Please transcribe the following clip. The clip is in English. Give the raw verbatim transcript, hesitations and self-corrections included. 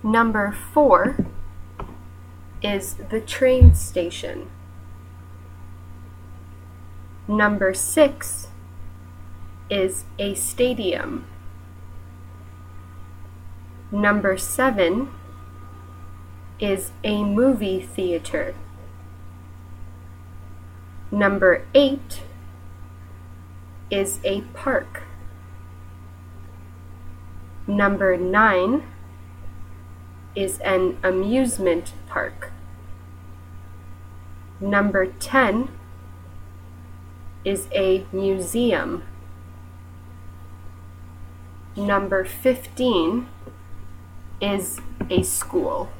Number four is the train station. Number six is a stadium. Number seven is a movie theater. Number eight is a park. Number nine is an amusement park. Number ten is a museum. Number fifteen is a school.